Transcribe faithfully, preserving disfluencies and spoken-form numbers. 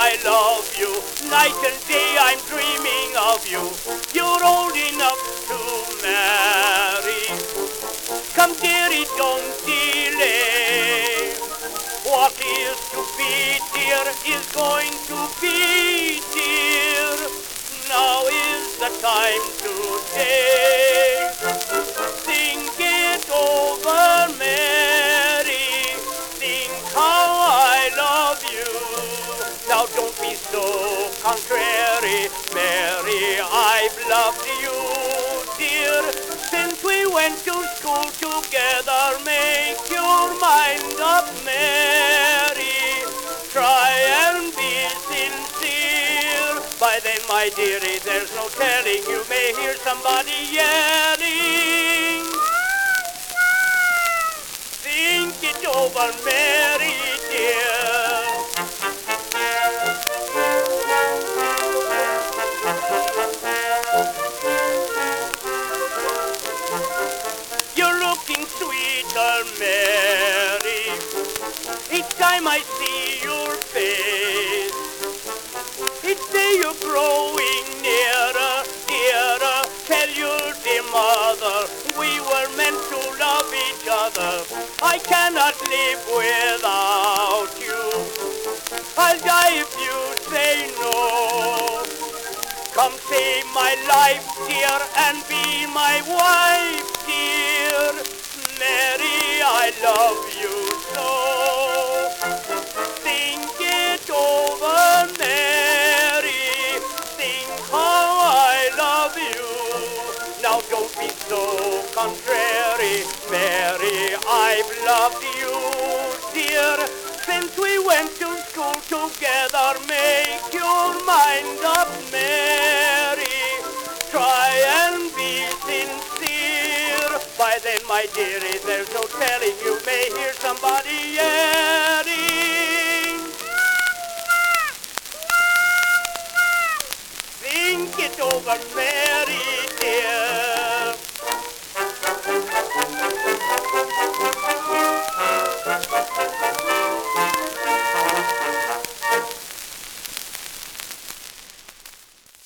I love you. Night and day I'm dreaming of you. You're old enough to marry. Come dearie, don't delay. What is to be, dear, is going to be, dear. Now is the time to take. Think it over, Mary. Think how I love you. Now don't be so contrary, Mary. I've loved you, dear, since we went to school together. Make your mind up, Mary. Try and be sincere. By then, my dearie, there's no telling. You may hear somebody yelling. Think it over, Mary, dear. You're looking sweeter, Mary, each time I see your face. Each day you're growing nearer, dearer. Tell your dear mother we were meant to love each other. I cannot live without you. I'll die if you say no. Come save my life, dear, and be my wife, dear. Mary, I love you so. Think it over, Mary. Think how I love you. Now don't be so contrary, Mary. I've loved you, dear, since we went to school together. Make your mind up, Mary. Try and be sincere. By then, my dearie, there's no telling. You may hear somebody yelling.